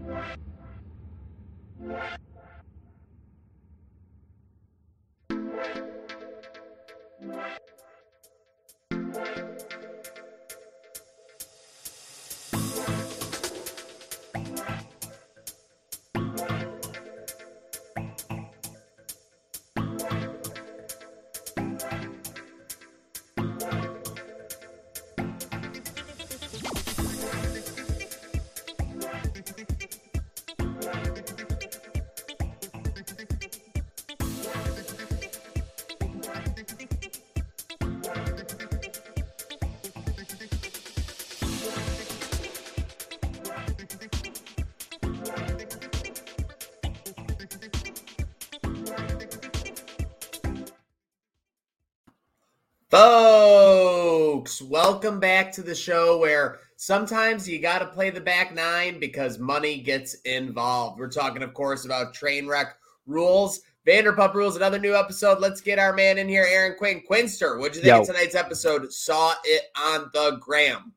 Folks, welcome back to the show where sometimes you got to play the back nine because money gets involved. We're talking, of course, about Trainwreck Rules, Vanderpump Rules, another new episode. Let's get our man in here, Aaron Quinn. Quinster, what'd you think of tonight's episode? Saw it on the gram.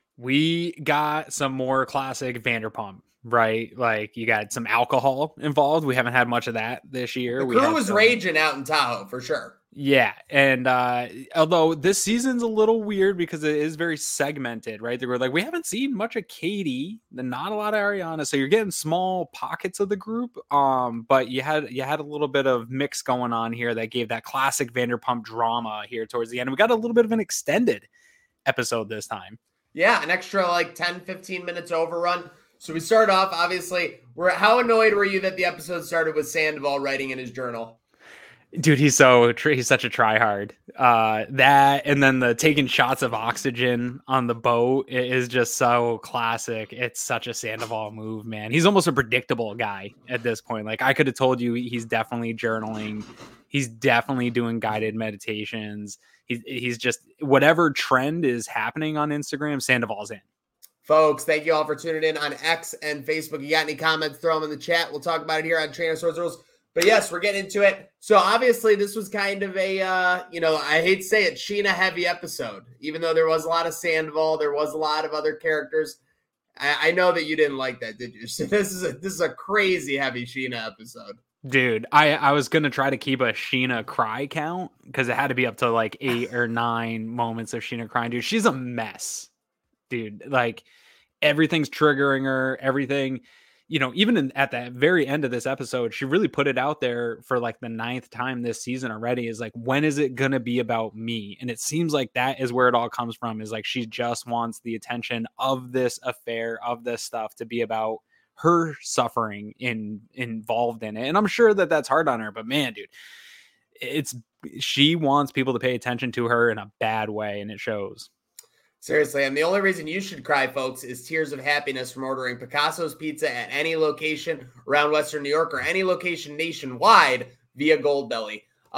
We got some more classic Vanderpump, right? Like, you got some alcohol involved. We haven't had much of that this year. The crew was raging out in Tahoe, for sure. Yeah, and although this season's a little weird because it is very segmented, right? They were like, we haven't seen much of Katie, not a lot of Ariana, so you're getting small pockets of the group. But you had a little bit of mix going on here that gave that classic Vanderpump drama here towards the end. We got a little bit of an extended episode this time. Yeah, an extra like 10, 15 minutes overrun. So we start off, obviously, how annoyed were you that the episode started with Sandoval writing in his journal? Dude, he's such a tryhard. That and then the taking shots of oxygen on the boat is just so classic. It's such a Sandoval move, man. He's almost a predictable guy at this point. Like, I could have told you he's definitely journaling. He's definitely doing guided meditations. He's just whatever trend is happening on Instagram, Sandoval's in. Folks, thank you all for tuning in on X and Facebook. You got any comments, throw them in the chat. We'll talk about it here on Trainer Swords Rules. But yes, we're getting into it. So obviously this was kind of a, I hate to say it, Scheana heavy episode. Even though there was a lot of Sandoval, there was a lot of other characters. I know that you didn't like that, did you? So this is a crazy heavy Scheana episode. Dude, I was going to try to keep a Scheana cry count because it had to be up to like 8 or 9 moments of Scheana crying. Dude, she's a mess. Dude, like everything's triggering her, everything. Even at the very end of this episode, she really put it out there for like the 9th time this season already is like, when is it going to be about me? And it seems like that is where it all comes from, is like, she just wants the attention of this affair, of this stuff to be about her suffering involved in it. And I'm sure that that's hard on her, but man, dude, she wants people to pay attention to her in a bad way. And it shows. Seriously, and the only reason you should cry, folks, is tears of happiness from ordering Picasso's Pizza at any location around Western New York or any location nationwide via Goldbelly.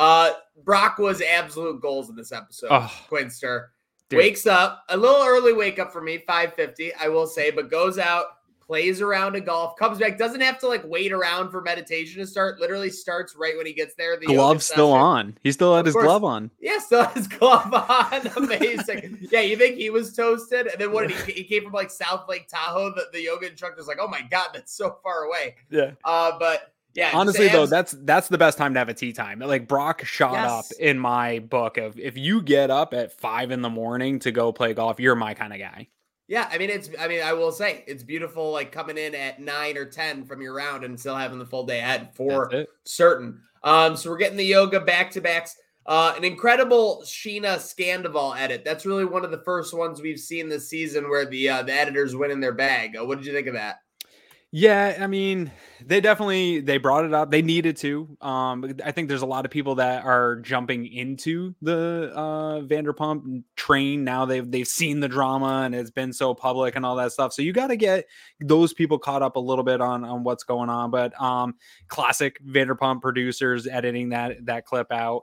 Brock was absolute goals in this episode. Quinster wakes up, a little early wake up for me, 5:50, I will say, but goes out, plays around a golf, comes back, doesn't have to like wait around for meditation to start, literally starts right when he gets there. The glove's still on. He still had his glove on. Yeah, still had his glove on. Amazing. Yeah, you think he was toasted? And then what did he came from like South Lake Tahoe? The yoga instructor's like, oh my God, that's so far away. Yeah. But yeah. Honestly, though, that's the best time to have a tea time. Like Brock shot up in my book of if you get up at 5 a.m. to go play golf, you're my kind of guy. Yeah, I will say it's beautiful, like coming in at 9 or 10 from your round and still having the full day ahead for certain. So we're getting the yoga back-to-backs. An incredible Scheana Scandoval edit. That's really one of the first ones we've seen this season where the editors win in their bag. What did you think of that? Yeah, I mean, they brought it up. They needed to. I think there's a lot of people that are jumping into the Vanderpump train now. They've seen the drama and it's been so public and all that stuff. So you got to get those people caught up a little bit on what's going on. But classic Vanderpump producers editing that clip out.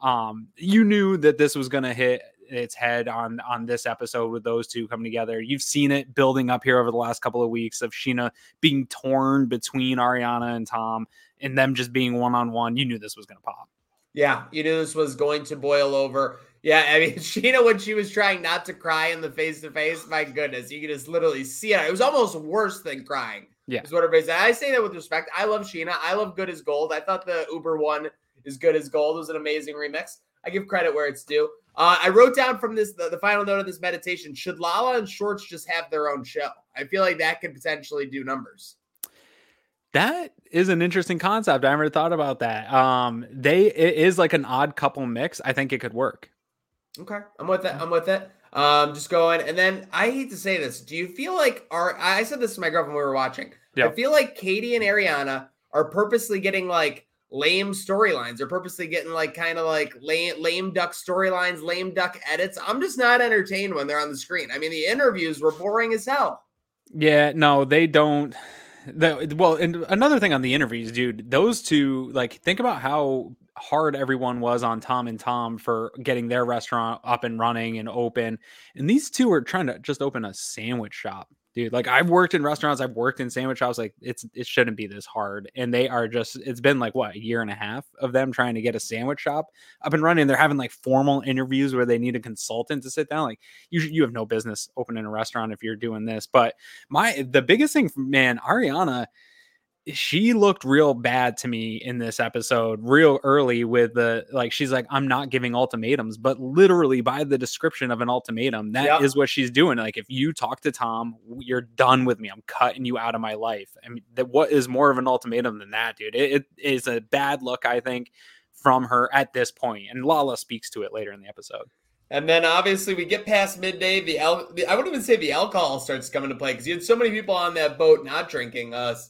You knew that this was going to hit its head on this episode with those two coming together. You've seen it building up here over the last couple of weeks of Scheana being torn between Ariana and Tom and them just being one-on-one. You knew this was going to pop. Yeah, you knew this was going to boil over. Yeah, I mean, Scheana, when she was trying not to cry in the face-to-face, my goodness, you could just literally see it. It was almost worse than crying. Yeah. Is what everybody says. I say that with respect. I love Sheena. I love Good as Gold. I thought the Uber one is Good as Gold. It was an amazing remix. I give credit where it's due. I wrote down from this, the final note of this meditation, should Lala and Shorts just have their own show? I feel like that could potentially do numbers. That is an interesting concept. I never thought about that. It is like an odd couple mix. I think it could work. Okay. I'm with it. Just going. And then I hate to say this. Do you feel like I said this to my girlfriend when we were watching. Yep. I feel like Katie and Ariana are purposely getting like lame storylines. They're purposely getting like kind of like lame duck storylines, lame duck edits. I'm just not entertained when they're on the screen. I mean, the interviews were boring as hell. Yeah, no, they don't. Well, and another thing on the interviews, dude, those two, like, think about how hard everyone was on Tom and Tom for getting their restaurant up and running and open. And these two are trying to just open a sandwich shop, dude. Like, I've worked in restaurants, I've worked in sandwich shops. Like, it shouldn't be this hard. And they are just, it's been like, what, a year and a half of them trying to get a sandwich shop up and running. They're having like formal interviews where they need a consultant to sit down. Like, you have no business opening a restaurant if you're doing this. But the biggest thing, man, Ariana, she looked real bad to me in this episode real early with she's like, I'm not giving ultimatums, but literally by the description of an ultimatum, that is what she's doing. Like, if you talk to Tom, you're done with me. I'm cutting you out of my life. I mean, what is more of an ultimatum than that, dude? It is a bad look, I think, from her at this point. And Lala speaks to it later in the episode. And then obviously we get past midday. I wouldn't even say the alcohol starts coming to play because you had so many people on that boat not drinking.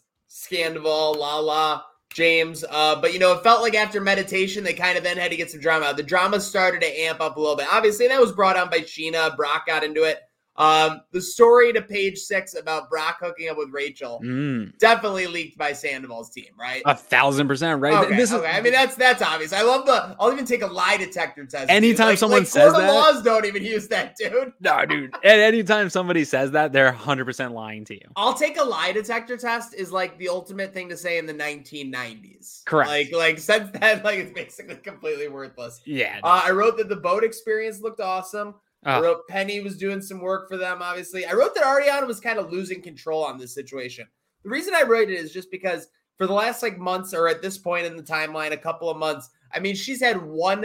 Scandival, Lala, James. But, it felt like after meditation, they kind of then had to get some drama out. The drama started to amp up a little bit. Obviously, that was brought on by Sheena. Brock got into it. The story to page 6 about Brock hooking up with Rachel definitely leaked by Sandoval's team, right? 1,000%, right? Okay. I mean, that's obvious. I love I'll even take a lie detector test. Anytime someone says that. Laws don't even use that, dude. No, dude. And anytime somebody says that, they're 100% lying to you. I'll take a lie detector test is like the ultimate thing to say in the 1990s. Correct. Like since then, like it's basically completely worthless. Yeah. I wrote that the boat experience looked awesome. I wrote Penny was doing some work for them, obviously. I wrote that Ariana was kind of losing control on this situation. The reason I wrote it is just because for the last months, or at this point in the timeline, a couple of months, I mean, she's had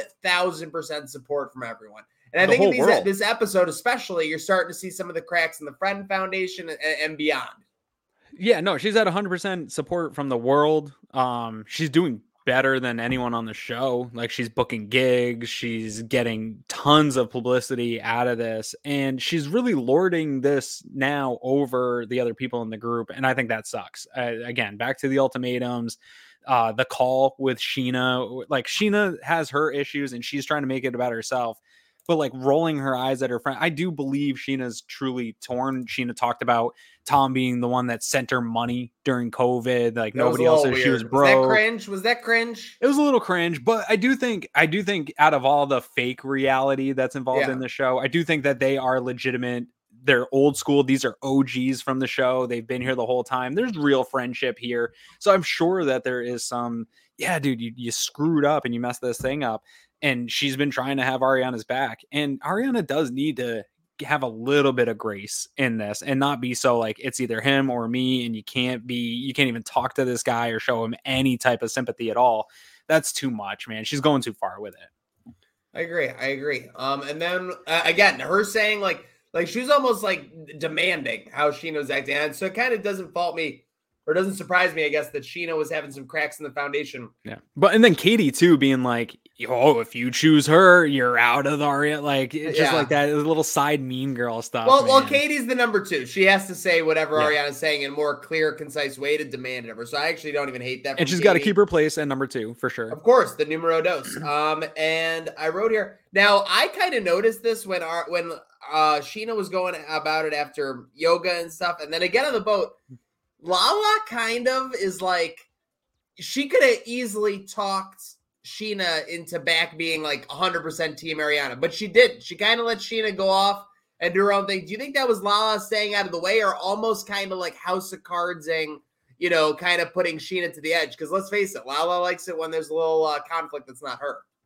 1,000% support from everyone. And I think in this episode especially, you're starting to see some of the cracks in the Friend Foundation and beyond. Yeah, no, she's had 100% support from the world. She's doing better than anyone on the show. Like, she's booking gigs, she's getting tons of publicity out of this, and she's really lording this now over the other people in the group, and I think that sucks. Again, back to the ultimatums, the call with Sheena. Like, Sheena has her issues and she's trying to make it about herself, but like rolling her eyes at her friend. I do believe Sheena's truly torn. Sheena talked about Tom being the one that sent her money during COVID. Like, nobody else said she was broke. Was that cringe? It was a little cringe, but I do think out of all the fake reality that's involved in the show, I do think that they are legitimate. They're old school. These are OGs from the show. They've been here the whole time. There's real friendship here. So I'm sure that there is some, dude, you screwed up and you messed this thing up. And she's been trying to have Ariana's back. And Ariana does need to have a little bit of grace in this and not be so like it's either him or me, and you can't even talk to this guy or show him any type of sympathy at all. That's too much, man. She's going too far with it. I agree. And then again, her saying like she was almost like demanding how Sheena was acting. And so it kind of doesn't fault me, or doesn't surprise me, I guess, that Sheena was having some cracks in the foundation. Yeah. And then Katie too, being like, if you choose her, you're out of the Aria. Like, it's just like that little side mean girl stuff. Well, Katie's the number 2. She has to say whatever Ariana's saying in a more clear, concise way to demand it of her. So I actually don't even hate that. And she's got to keep her place at number 2 for sure. Of course, the numero dos. And I wrote here. Now, I kind of noticed this when Sheena was going about it after yoga and stuff. And then again on the boat, Lala kind of is like, she could have easily talked Sheena into back being like 100% Team Ariana, but she didn't. She kind of let Sheena go off and do her own thing. Do you think that was Lala staying out of the way, or almost kind of like House of Cardsing, kind of putting Sheena to the edge? Because let's face it, Lala likes it when there's a little conflict that's not her.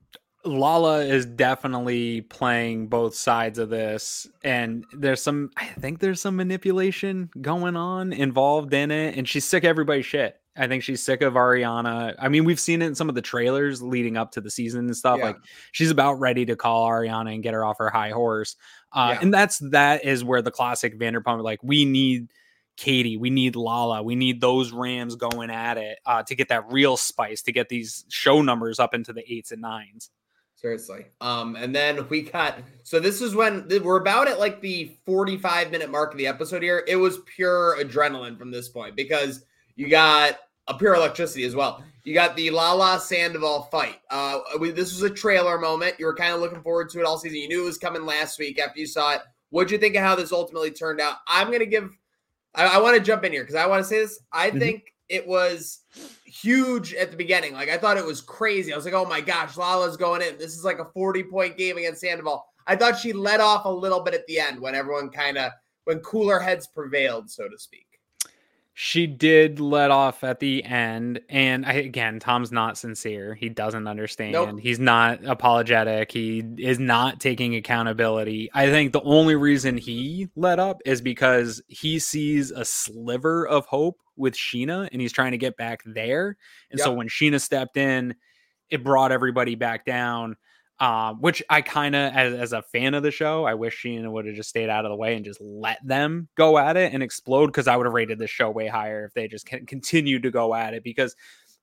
Lala is definitely playing both sides of this, and I think there's some manipulation going on involved in it, and she's sick of everybody's shit. I think she's sick of Ariana. I mean, we've seen it in some of the trailers leading up to the season and stuff. Yeah. Like, she's about ready to call Ariana and get her off her high horse. Yeah. And that is where the classic Vanderpump, like, we need Katie, we need Lala, we need those Rams going at it to get that real spice, to get these show numbers up into the 8s and 9s. Seriously. And then so this is when we're about at like the 45-minute mark of the episode here. It was pure adrenaline from this point because you got a pure electricity as well. You got the Lala Sandoval fight. This was a trailer moment. You were kind of looking forward to it all season. You knew it was coming last week after you saw it. What'd you think of how this ultimately turned out? I'm going to I want to jump in here because I want to say this. I think it was huge at the beginning. Like, I thought it was crazy. I was like, oh my gosh, Lala's going in. This is like a 40-point game against Sandoval. I thought she let off a little bit at the end when everyone when cooler heads prevailed, so to speak. She did let off at the end. And again, Tom's not sincere. He doesn't understand. Nope. He's not apologetic. He is not taking accountability. I think the only reason he let up is because he sees a sliver of hope with Sheena and he's trying to get back there. And so when Sheena stepped in, it brought everybody back down. Which I kind of, as a fan of the show, I wish Sheena would have just stayed out of the way and just let them go at it and explode, because I would have rated the show way higher if they just continued to go at it. Because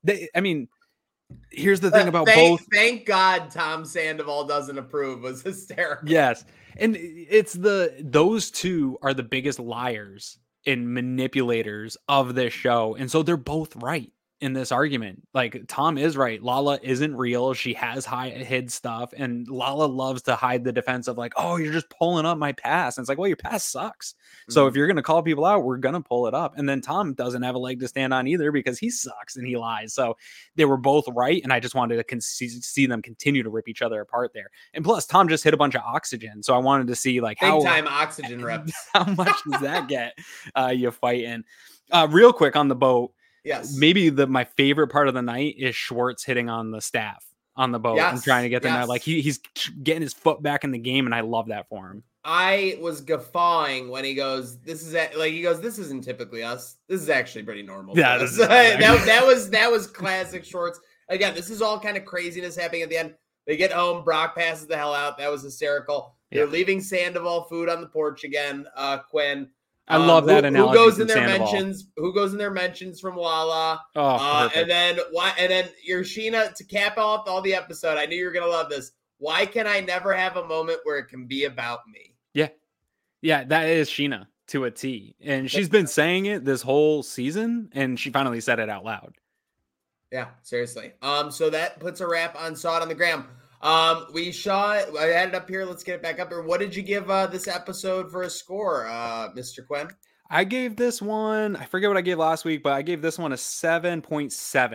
here's the thing about both. Thank God Tom Sandoval doesn't approve was hysterical. Yes. And it's those two are the biggest liars and manipulators of this show. And so they're both right in this argument. Like, Tom is right. Lala isn't real. She has hid stuff, and Lala loves to hide the defense of like, oh, you're just pulling up my past. And it's like, well, your past sucks. So if you're going to call people out, we're going to pull it up. And then Tom doesn't have a leg to stand on either because he sucks and he lies. So they were both right. And I just wanted to see them continue to rip each other apart there. And plus, Tom just hit a bunch of oxygen. So I wanted to see like big time oxygen reps. How much does that get you fighting? Real quick on the boat. Yes. Maybe my favorite part of the night is Schwartz hitting on the staff on the boat and trying to get them out. Like, he's getting his foot back in the game, and I love that for him. I was guffawing when he goes, this isn't typically us. This is actually pretty normal. Yeah, that was classic Schwartz. Again, this is all kind of craziness happening at the end. They get home, Brock passes the hell out. That was hysterical. They're leaving Sandoval food on the porch again. Quinn. I love that analogy. Who goes in their mentions from Lala? And then your Sheena, to cap off all the episode. I knew you were gonna love this. Why can I never have a moment where it can be about me? Yeah, that is Sheena to a T, and she's been saying it this whole season, and she finally said it out loud. Yeah, seriously. So that puts a wrap on Saw It on the Gram. We saw it. I had it up here. Let's get it back up here. What did you give this episode for a score, Mr. Quinn? I gave this one, I forget what I gave last week, but I gave this one a 7.7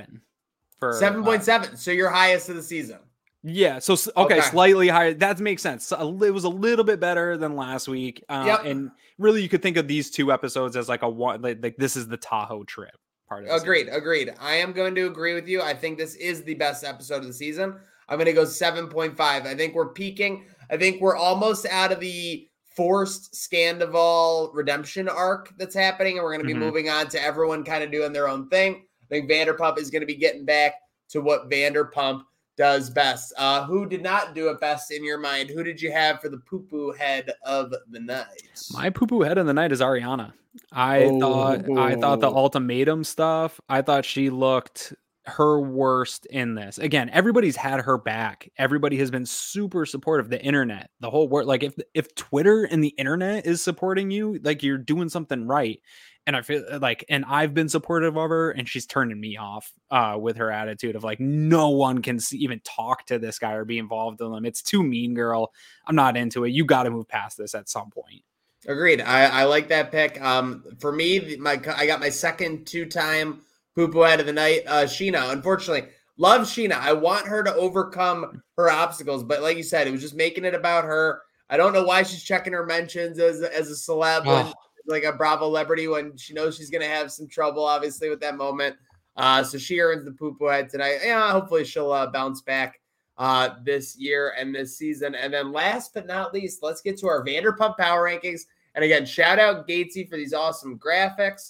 for 7.7. So your highest of the season. Yeah. So okay, slightly higher. That makes sense. So it was a little bit better than last week. And really, you could think of these two episodes as like a one. Like this is the Tahoe trip part of it. Agreed. I am going to agree with you. I think this is the best episode of the season. I'm going to go 7.5. I think we're peaking. I think we're almost out of the forced Scandival redemption arc that's happening, and we're going to be moving on to everyone kind of doing their own thing. I think Vanderpump is going to be getting back to what Vanderpump does best. Who did not do it best in your mind? Who did you have for the poo-poo head of the night? My poo-poo head of the night is Ariana. I thought the ultimatum stuff, I thought she looked her worst in this. Again, everybody's had her back. Everybody has been super supportive. The internet, the whole world. Like if Twitter and the internet is supporting you, like you're doing something right. And I feel like, and I've been supportive of her, and she's turning me off with her attitude of like, no one can even talk to this guy or be involved in them. It's too mean, girl. I'm not into it. You got to move past this at some point. Agreed. I like that pick. For me, I got my second two-time poo-poo head of the night, Sheena. Unfortunately, love Sheena. I want her to overcome her obstacles, but like you said, it was just making it about her. I don't know why she's checking her mentions as a celeb, when, like a Bravo celebrity, when she knows she's going to have some trouble, obviously, with that moment. So she earns the poo-poo head tonight. Yeah, hopefully she'll bounce back this year and this season. And then last but not least, let's get to our Vanderpump Power Rankings. And again, shout out Gatesy for these awesome graphics.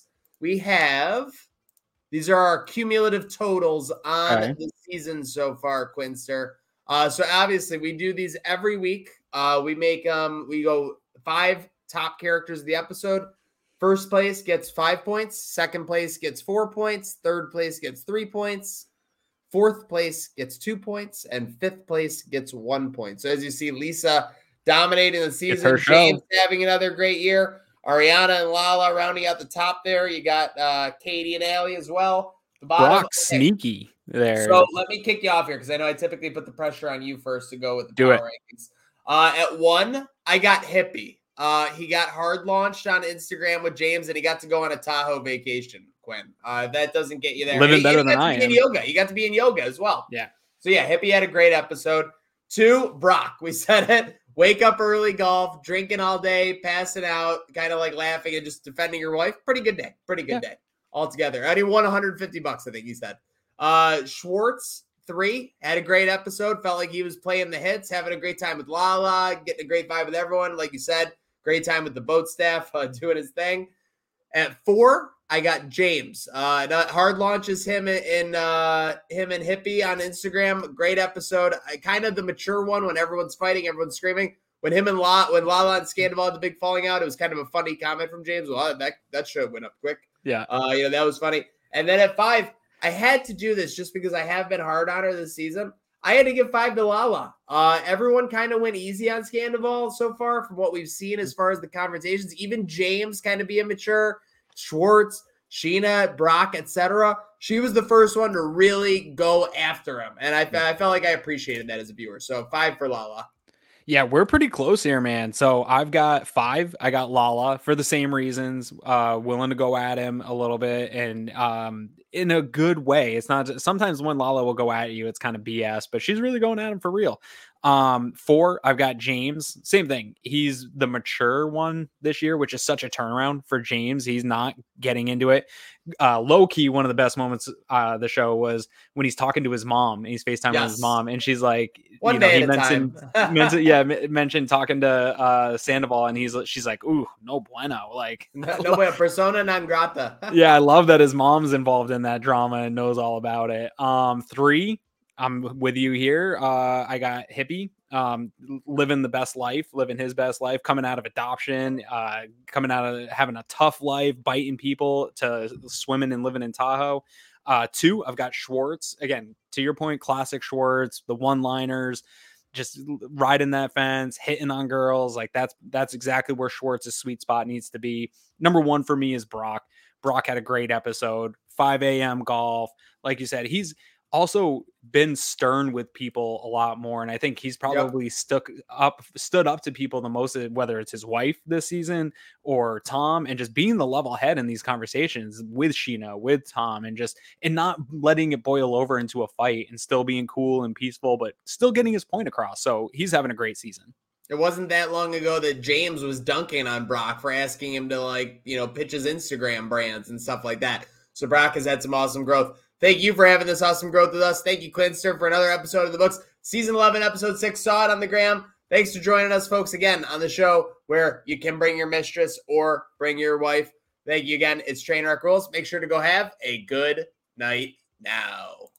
These are our cumulative totals on the season so far, Quinster. So obviously we do these every week. We go 5 top characters of the episode. First place gets 5 points. Second place gets 4 points. Third place gets 3 points. Fourth place gets 2 points. And fifth place gets 1 point. So as you see, Lisa dominating the season. James having another great year. Ariana and Lala rounding out the top there. You got Katie and Allie as well. The bottom, Brock sneaky there. So let me kick you off here because I know I typically put the pressure on you first to go with the power rankings. At 1, I got Hippie. He got hard launched on Instagram with James, and he got to go on a Tahoe vacation, Quinn. That doesn't get you there. Living better than I am. Yoga. He got to be in yoga as well. Yeah. So, yeah, Hippie had a great episode. 2, Brock. We said it. Wake up early golf, drinking all day, passing out, kind of like laughing and just defending your wife. Pretty good day. Day altogether. And he won $150, I think he said. Schwartz, 3, had a great episode. Felt like he was playing the hits, having a great time with Lala, getting a great vibe with everyone. Like you said, great time with the boat staff, doing his thing. At 4, I got James. Hard launches him and Hippie on Instagram. Great episode. Kind of the mature one when everyone's fighting, everyone's screaming. When Lala and Scandival had the big falling out, it was kind of a funny comment from James. Well, that show went up quick. Yeah. That was funny. And then at 5, I had to do this just because I have been hard on her this season. I had to give 5 to Lala. Everyone kind of went easy on Scandival so far from what we've seen as far as the conversations. Even James kind of being mature. Schwartz, Sheena, Brock, etc. She was the first one to really go after him. And I felt like I appreciated that as a viewer. So 5 for Lala. Yeah, we're pretty close here, man. So I've got 5. I got Lala for the same reasons, willing to go at him a little bit and in a good way. It's not sometimes when Lala will go at you, it's kind of BS, but she's really going at him for real. 4, I've got James. Same thing. He's the mature one this year, which is such a turnaround for James. He's not getting into it. Low key, one of the best moments the show was when he's talking to his mom and he's FaceTiming with his mom, and she's like, mentioned talking to Sandoval, and she's like, ooh, no bueno, like no bueno, persona non grata. Yeah, I love that his mom's involved in that drama and knows all about it. 3, I'm with you here. I got Hippie, living his best life, coming out of adoption, coming out of having a tough life, biting people to swimming and living in Tahoe. 2, I've got Schwartz. Again, to your point, classic Schwartz, the one-liners, just riding that fence, hitting on girls. Like that's exactly where Schwartz's sweet spot needs to be. Number 1 for me is Brock. Brock had a great episode, 5 a.m. golf. Like you said, he's also been stern with people a lot more, and I think he's probably stood up to people the most, whether it's his wife this season or Tom, and just being the level head in these conversations with Sheena, with Tom, and not letting it boil over into a fight, and still being cool and peaceful, but still getting his point across. So he's having a great season. It wasn't that long ago that James was dunking on Brock for asking him to pitch his Instagram brands and stuff like that. So Brock has had some awesome growth. Thank you for having this awesome growth with us. Thank you, Quinster, for another episode of the books. Season 11, episode 6, saw it on the gram. Thanks for joining us, folks, again on the show where you can bring your mistress or bring your wife. Thank you again. It's Trainwreck Rules. Make sure to go have a good night now.